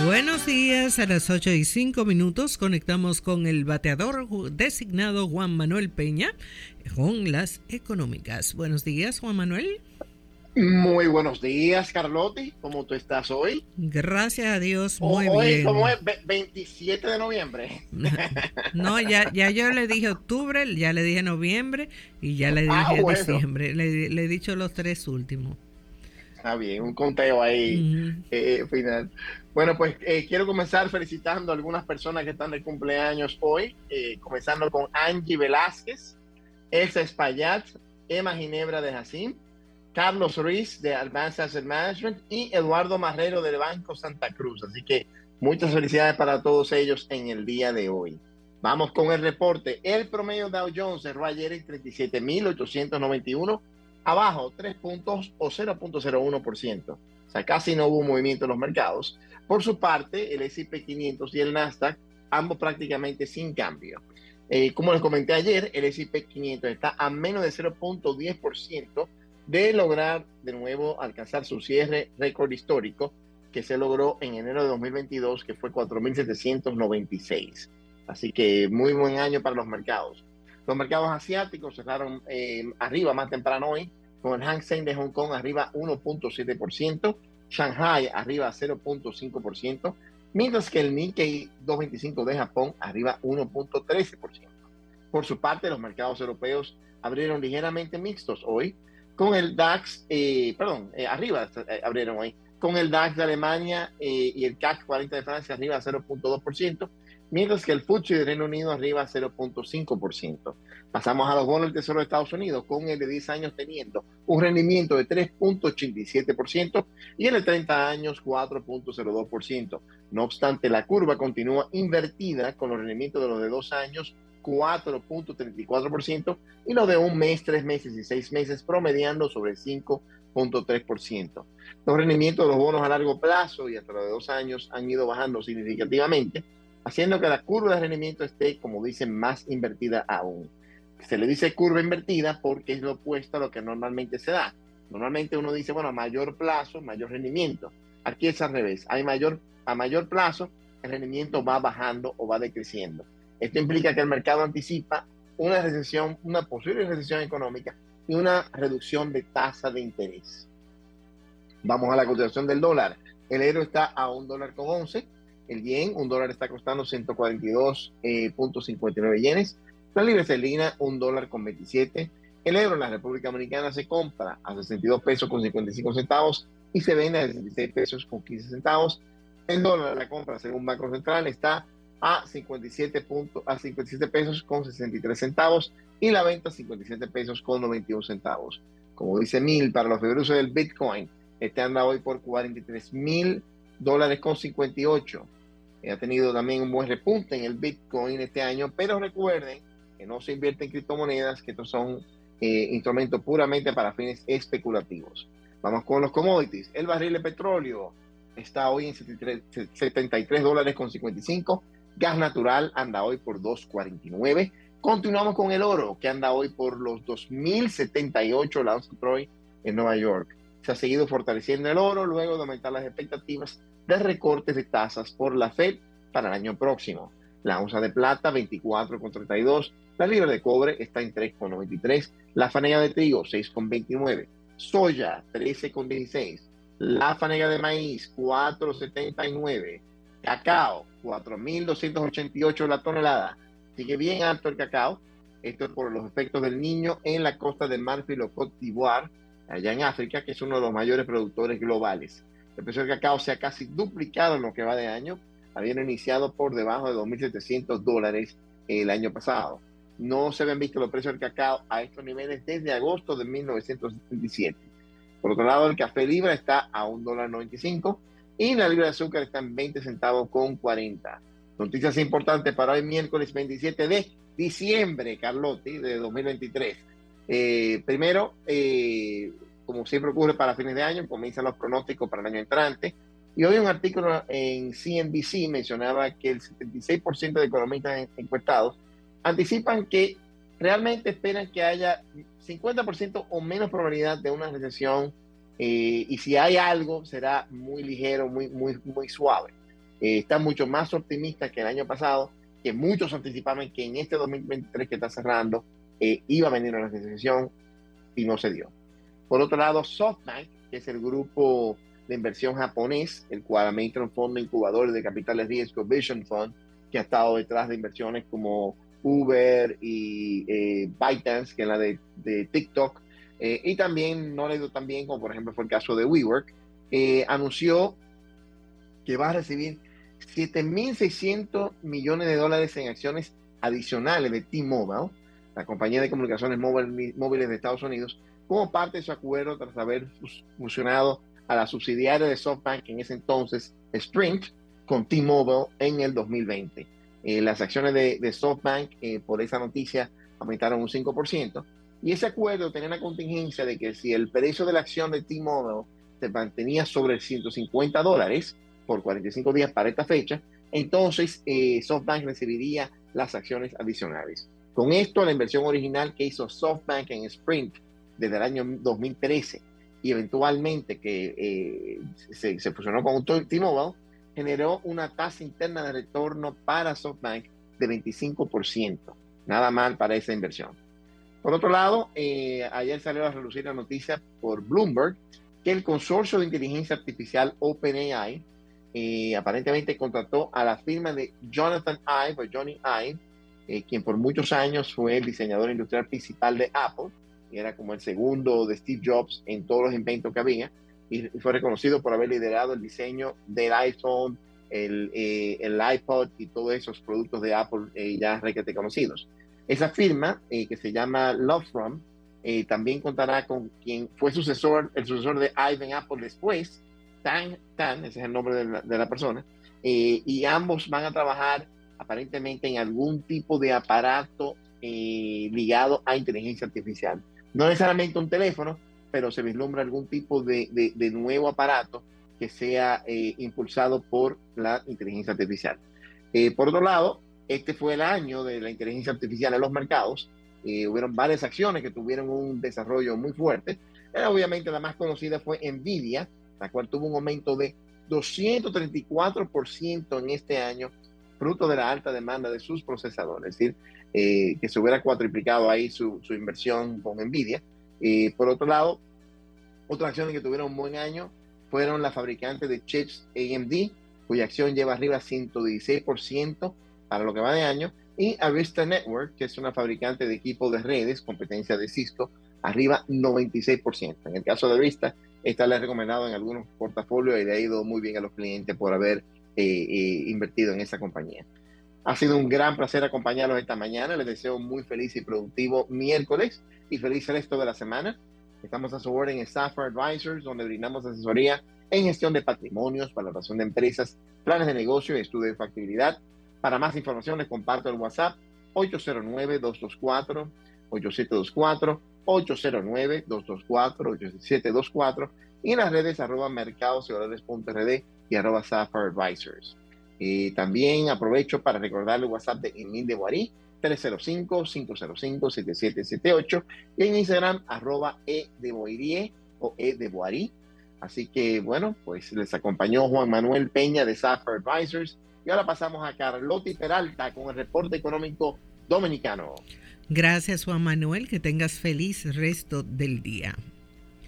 Buenos días, a las 8:05 conectamos con el bateador designado Juan Manuel Peña con las económicas. Buenos días, Juan Manuel. Muy buenos días, Carlotti. ¿Cómo tú estás hoy? Gracias a Dios, muy hoy, bien. ¿Cómo es? 27 de noviembre. No, ya yo le dije octubre, ya le dije noviembre y ya le dije bueno. diciembre. Le he dicho los tres últimos. Está bien, un conteo ahí final. Bueno, pues quiero comenzar felicitando a algunas personas que están de cumpleaños hoy, comenzando con Angie Velázquez, Elsa Espaillat, Emma Ginebra de Jacín, Carlos Ruiz de Advanced Asset Management y Eduardo Marrero del Banco Santa Cruz. Así que muchas felicidades para todos ellos en el día de hoy. Vamos con el reporte. El promedio Dow Jones cerró ayer en 37.891, abajo 3 puntos o 0.01%. O sea, casi no hubo movimiento en los mercados. Por su parte, el S&P 500 y el Nasdaq, ambos prácticamente sin cambio. Como les comenté ayer, el S&P 500 está a menos de 0.10% de lograr de nuevo alcanzar su cierre récord histórico que se logró en enero de 2022, que fue 4.796. Así que muy buen año para los mercados. Los mercados asiáticos cerraron arriba más temprano hoy, con el Hang Seng de Hong Kong arriba 1.7%, Shanghai arriba 0.5%, mientras que el Nikkei 225 de Japón arriba 1.13%. Por su parte, los mercados europeos abrieron ligeramente mixtos hoy, con el DAX, arriba abrieron hoy, con el DAX de Alemania y el CAC 40 de Francia arriba 0.2%, mientras que el FTSE de Reino Unido arriba 0.5%. Pasamos a los bonos del Tesoro de Estados Unidos, con el de 10 años teniendo un rendimiento de 3.87% y el de 30 años 4.02%. No obstante, la curva continúa invertida, con los rendimientos de los de 2 años 4.34% y los de 1 mes, 3 meses y 6 meses promediando sobre 5.3%. Los rendimientos de los bonos a largo plazo y hasta los de 2 años han ido bajando significativamente, haciendo que la curva de rendimiento esté, como dicen, más invertida aún. Se le dice curva invertida porque es lo opuesto a lo que normalmente se da. Normalmente uno dice, bueno, a mayor plazo, mayor rendimiento. Aquí es al revés. A mayor plazo, el rendimiento va bajando o va decreciendo. Esto implica que el mercado anticipa una recesión, una posible recesión económica y una reducción de tasa de interés. Vamos a la cotización del dólar. El euro está a $1.11. El yen, $1 está costando 142.59 yenes. La libra esterlina, $1.27. El euro en la República Dominicana se compra a 62 pesos con 55 centavos y se vende a 66 pesos con 15 centavos. El dólar de la compra, según Banco Central, está a 57 pesos con 63 centavos y la venta 57 pesos con 91 centavos. Como dice Mil, para los febreros del Bitcoin, este anda hoy por $43,000 con 58. Ha tenido también un buen repunte en el Bitcoin este año, pero recuerden que no se invierte en criptomonedas, que estos son instrumentos puramente para fines especulativos. Vamos con los commodities. El barril de petróleo está hoy en $73 con 55. Gas natural anda hoy por $2.49. Continuamos con el oro, que anda hoy por los 2.078 la onza Troy en Nueva York. Se ha seguido fortaleciendo el oro luego de aumentar las expectativas de recortes de tasas por la Fed para el año próximo. La onza de plata 24.32, la libra de cobre está en 3.93, la fanega de trigo 6.29, soya 13.16, la fanega de maíz 4.79, cacao 4.288 la tonelada. Sigue bien alto el cacao. Esto es por los efectos del Niño en la costa de Marfil o Côte d'Ivoire, allá en África, que es uno de los mayores productores globales. El precio del cacao se ha casi duplicado en lo que va de año, habiendo iniciado por debajo de $2.700 el año pasado. No se habían visto los precios del cacao a estos niveles desde agosto de 1977. Por otro lado, el café libra está a $1.95 y la libra de azúcar está en 20 centavos con 40. Noticias importantes para hoy, miércoles 27 de diciembre, Carlotti, de 2023. Primero, como siempre ocurre para fines de año, comienzan los pronósticos para el año entrante. Y hoy un artículo en CNBC mencionaba que el 76% de economistas encuestados anticipan que realmente esperan que haya 50% o menos probabilidad de una recesión, y si hay algo será muy ligero, muy suave. está mucho más optimista que el año pasado, que muchos anticipaban que en este 2023 que está cerrando iba a venir una recesión y no se dio. Por otro lado, SoftBank, que es el grupo de inversión japonés, el cual administra un fondo incubador de capital de riesgo, Vision Fund, que ha estado detrás de inversiones como Uber y ByteDance, que es la de TikTok, y también no le ha ido tan bien como por ejemplo fue el caso de WeWork, anunció que va a recibir $7.600 millones en acciones adicionales de T-Mobile, la compañía de comunicaciones móviles de Estados Unidos, como parte de su acuerdo tras haber fusionado a la subsidiaria de SoftBank en ese entonces, Sprint, con T-Mobile en el 2020. Las acciones de SoftBank por esa noticia aumentaron un 5%, y ese acuerdo tenía una contingencia de que si el precio de la acción de T-Mobile se mantenía sobre $150 por 45 días para esta fecha, entonces SoftBank recibiría las acciones adicionales. Con esto, la inversión original que hizo SoftBank en Sprint desde el año 2013 y eventualmente que se fusionó con T-Mobile, generó una tasa interna de retorno para SoftBank de 25%. Nada mal para esa inversión. Por otro lado, ayer salió a relucir la noticia por Bloomberg que el consorcio de inteligencia artificial OpenAI aparentemente contrató a la firma de Jonathan Ive, o Johnny Ive, quien por muchos años fue el diseñador industrial principal de Apple, y era como el segundo de Steve Jobs en todos los inventos que había, y fue reconocido por haber liderado el diseño del iPhone, el iPod y todos esos productos de Apple ya requete conocidos. Esa firma, que se llama Lovefrom, también contará con quien fue el sucesor de Ive en Apple después, Tan, ese es el nombre de la persona, y ambos van a trabajar aparentemente en algún tipo de aparato ligado a inteligencia artificial. No necesariamente un teléfono, pero se vislumbra algún tipo de nuevo aparato que sea impulsado por la inteligencia artificial. Por otro lado, este fue el año de la inteligencia artificial en los mercados. Hubieron varias acciones que tuvieron un desarrollo muy fuerte. Obviamente la más conocida fue Nvidia, la cual tuvo un aumento de 234% en este año, fruto de la alta demanda de sus procesadores, es decir, que se hubiera cuatriplicado ahí su inversión con Nvidia. Por otro lado, otras acciones que tuvieron un buen año fueron la fabricante de chips AMD, cuya acción lleva arriba 116% para lo que va de año, y Arista Network, que es una fabricante de equipos de redes, competencia de Cisco, arriba 96%. En el caso de Arista, esta le ha recomendado en algunos portafolios y le ha ido muy bien a los clientes por haber invertido en esa compañía. Ha sido un gran placer acompañarlos esta mañana. Les deseo muy feliz y productivo miércoles y feliz resto de la semana. Estamos a su orden en Sapphire Advisors, donde brindamos asesoría en gestión de patrimonios, valoración de empresas, planes de negocio y estudio de factibilidad. Para más información les comparto el WhatsApp 809-224-8724, 809-224-8724 y en las redes @mercadosyvalores.rd y @Sapphire Advisors. También aprovecho para recordarle el WhatsApp de Emil de Boarí, 305-505-7778, y en Instagram @edeboirie o edeboarí. Así que bueno, pues les acompañó Juan Manuel Peña de Sapphire Advisors, y ahora pasamos a Carlotti Peralta con el reporte económico dominicano. Gracias, Juan Manuel, que tengas feliz resto del día.